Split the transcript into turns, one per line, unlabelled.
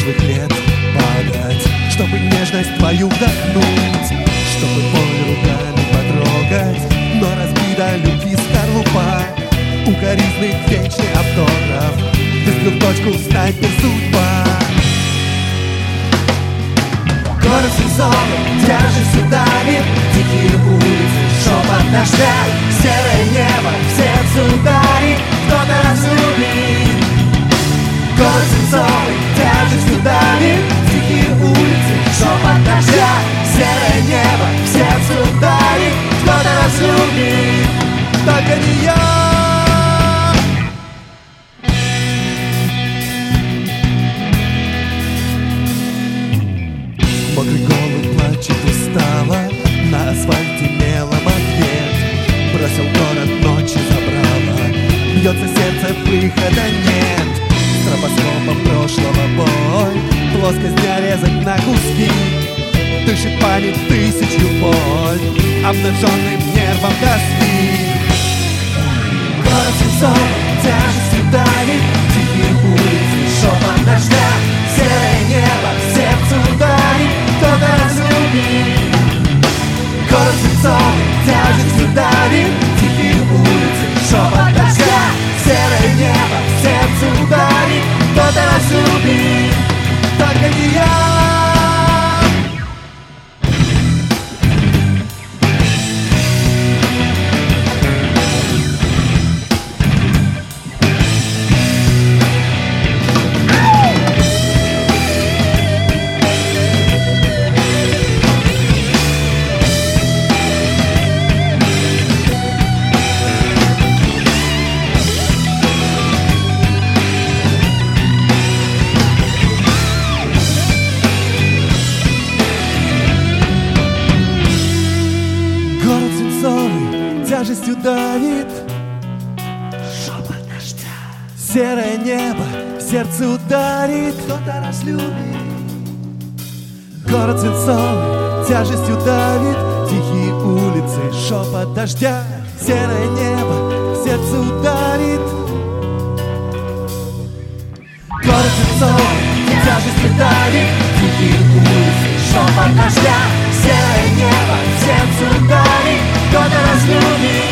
прошлых лет падать, чтобы нежность твою вдохнуть, чтобы боль руками потрогать, но разбита любви скорлупа, укоризны вечный автограф, выстрел в точку, снайпер судьба. Город сенсором, тяжестью давит, дикие улицы, шепот дождя, серое небо, в сердце ударит, кто-то разлюбит. Город сенсором, тяжестью давит, дикие улицы, шепот дождя, серое небо, в сердце ударит, кто-то разлюбит, только не я. Мокрый голубь плачет устало, на асфальте мелом ответ. Бросил город, ночи забрала, бьется сердце, выхода нет. Стробоскопом прошлого бой, плоскость дня резать на куски. Дышит память тысячу боль, обнаженным нервом тоски. Город сенсором, тяжестью давит, тихие улицы, шепот дождя, серое небо, в сердце ударит, кто-то разлюбит. Город сенсором, тяжестью давит, тихие улицы, шепот дождя, серое небо, в сердце ударит, кто-то разлюбит, только не я. Город сенсорный, тяжестью давит, шепот дождя, серое небо, в сердце ударит, кто-то разлюбит. Город сенсорный, тяжестью давит, тихие улицы, шепот дождя, серое небо, в сердце ударит. Город сенсорный, тяжестью давит, тихие улицы, шепот дождя, серое небо, в сердце ударит, кто-то разлюбит.